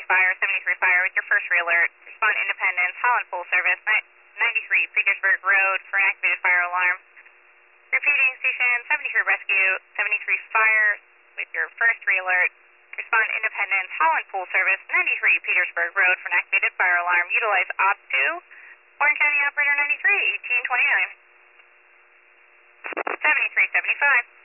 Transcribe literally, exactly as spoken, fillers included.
Fire, seventy-three Fire with your first re-alert. Respond Independence, Holland full service, ninety-three Petersburg Road for an activated fire alarm. Repeating, Station seventy-three Rescue, seventy-three Fire with your first re-alert. Respond Independence, Holland full service, ninety-three Petersburg Road for an activated fire alarm. Utilize O P two, Orange County Operator ninety-three, eighteen twenty-nine. seventy-three seventy-five.